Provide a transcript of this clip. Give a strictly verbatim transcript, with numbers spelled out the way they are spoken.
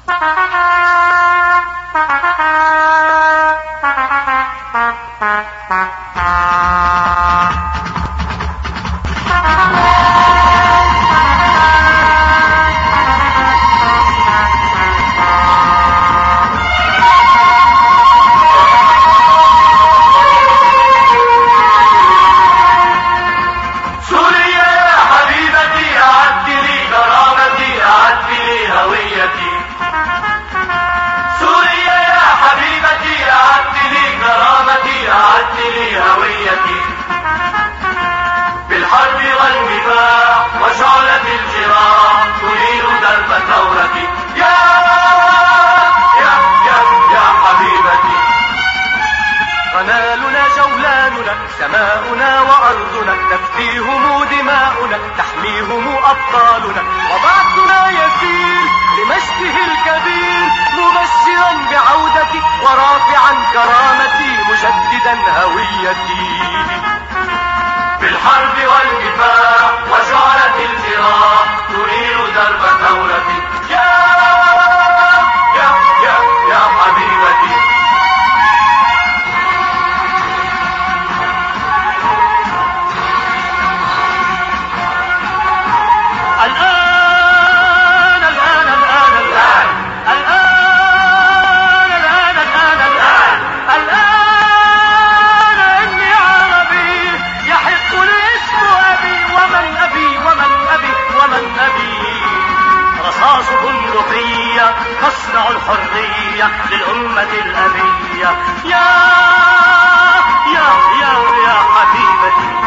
سماؤنا وأرضنا تفديهم دماؤنا تحميهم أبطالنا وبعثنا يسير لمجده الكبير مبشرا بعودتي ورافعا كرامتي مجددا هويتي بالحرب والدفاع وشعلة الجراح تنير درب ثورتي يا يا يا يا حبيبتي. الآن الآن الآن الآن الآن الآن الآن الآن الآن إني عربي يحق لي اسم أبي ومن أبي ومن أبي ومن أبي. رصاص بندقية تصنع الحرية للأمة الأبية يا يا يا يا حبيبتي.